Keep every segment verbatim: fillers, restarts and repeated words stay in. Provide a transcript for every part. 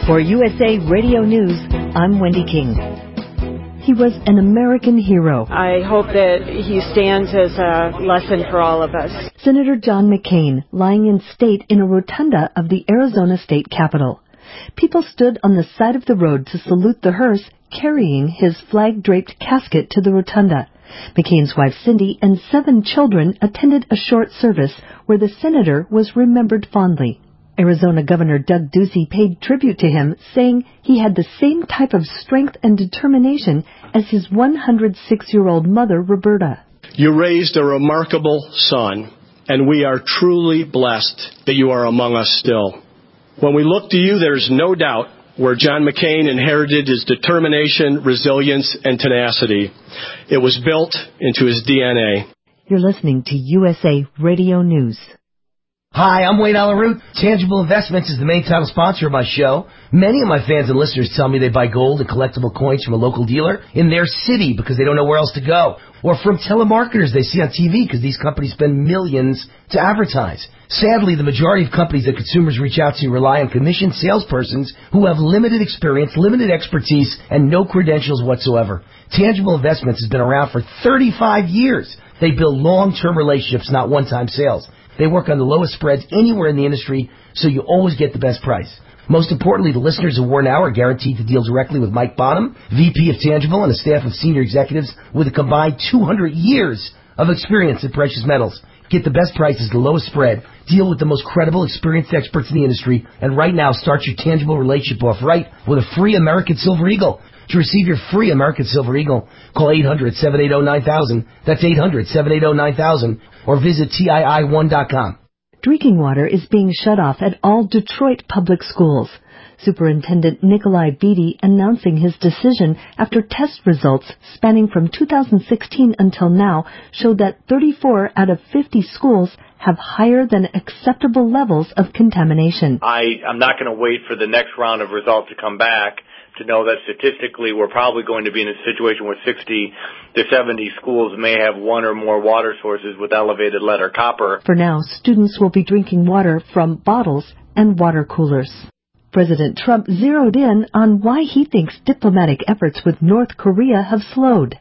For U S A Radio News, I'm Wendy King. He was an American hero. I hope that he stands as a lesson for all of us. Senator John McCain, lying in state in a rotunda of the Arizona State Capitol. People stood on the side of the road to salute the hearse, carrying his flag-draped casket to the rotunda. McCain's wife Cindy and seven children attended a short service where the senator was remembered fondly. Arizona Governor Doug Ducey paid tribute to him, saying he had the same type of strength and determination as his one hundred six-year-old mother, Roberta. You raised a remarkable son, and we are truly blessed that you are among us still. When we look to you, there's no doubt where John McCain inherited his determination, resilience, and tenacity. It was built into his D N A. You're listening to U S A Radio News. Hi, I'm Wayne Alaroot. Tangible Investments is the main title sponsor of my show. Many of my fans and listeners tell me they buy gold and collectible coins from a local dealer in their city because they don't know where else to go. Or from telemarketers they see on T V because these companies spend millions to advertise. Sadly, the majority of companies that consumers reach out to rely on commissioned salespersons who have limited experience, limited expertise, and no credentials whatsoever. Tangible Investments has been around for thirty-five years. They build long-term relationships, not one-time sales. They work on the lowest spreads anywhere in the industry, so you always get the best price. Most importantly, the listeners of War Now are guaranteed to deal directly with Mike Bonham, V P of Tangible, and a staff of senior executives with a combined two hundred years of experience in precious metals. Get the best prices, the lowest spread, deal with the most credible, experienced experts in the industry, and right now start your Tangible relationship off right with a free American Silver Eagle. To receive your free American Silver Eagle, call eight hundred, seven eight zero, nine thousand. That's eight hundred, seven eight zero, nine thousand. Or visit T I I one dot com. Drinking water is being shut off at all Detroit public schools. Superintendent Nikolai Beatty announcing his decision after test results spanning from two thousand sixteen until now showed that thirty-four out of fifty schools have higher than acceptable levels of contamination. I, I'm not going to wait for the next round of results to come back to know that statistically we're probably going to be in a situation where sixty to seventy schools may have one or more water sources with elevated lead or copper. For now, students will be drinking water from bottles and water coolers. President Trump zeroed in on why he thinks diplomatic efforts with North Korea have slowed.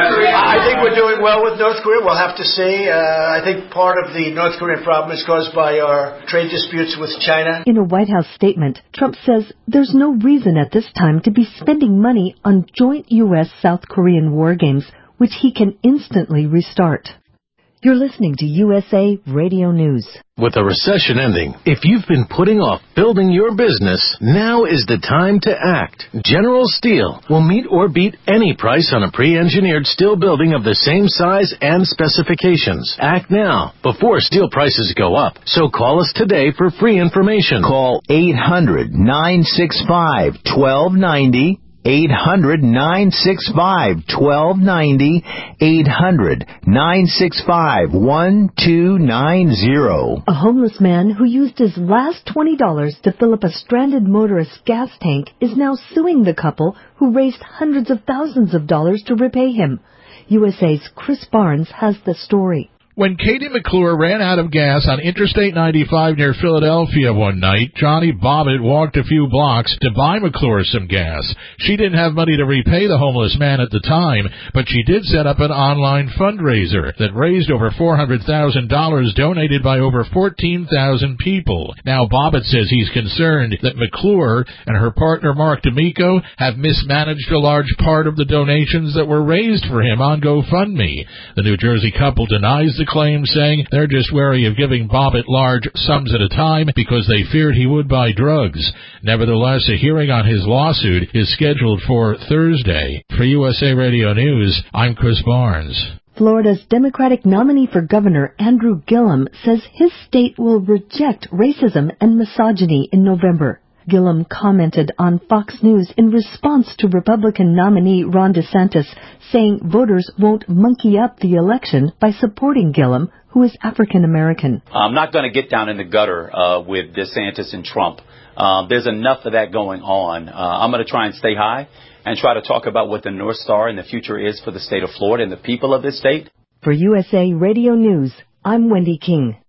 I think we're doing well with North Korea. We'll have to see. Uh, I think part of the North Korean problem is caused by our trade disputes with China. In a White House statement, Trump says there's no reason at this time to be spending money on joint U S South Korean war games, which he can instantly restart. You're listening to U S A Radio News. With the recession ending, if you've been putting off building your business, now is the time to act. General Steel will meet or beat any price on a pre-engineered steel building of the same size and specifications. Act now, before steel prices go up. So call us today for free information. Call eight hundred, nine six five, one two nine zero. eight hundred, nine six five, one two nine zero. eight hundred, nine six five, one two nine zero. A homeless man who used his last twenty dollars to fill up a stranded motorist's gas tank is now suing the couple who raised hundreds of thousands of dollars to repay him. U S A's Chris Barnes has the story. When Katie McClure ran out of gas on Interstate ninety-five near Philadelphia one night, Johnny Bobbitt walked a few blocks to buy McClure some gas. She didn't have money to repay the homeless man at the time, but she did set up an online fundraiser that raised over four hundred thousand dollars donated by over fourteen thousand people. Now Bobbitt says he's concerned that McClure and her partner Mark D'Amico have mismanaged a large part of the donations that were raised for him on GoFundMe. The New Jersey couple denies the claim, saying they're just wary of giving Bobbitt large sums at a time because they feared he would buy drugs. Nevertheless, a hearing on his lawsuit is scheduled for Thursday. For U S A Radio News, I'm Chris Barnes. Florida's Democratic nominee for governor, Andrew Gillum, says his state will reject racism and misogyny in November. Gillum commented on Fox News in response to Republican nominee Ron DeSantis, saying voters won't monkey up the election by supporting Gillum, who is African American. I'm not going to get down in the gutter uh, with DeSantis and Trump. Uh, there's enough of that going on. Uh, I'm going to try and stay high and try to talk about what the North Star in the future is for the state of Florida and the people of this state. For U S A Radio News, I'm Wendy King.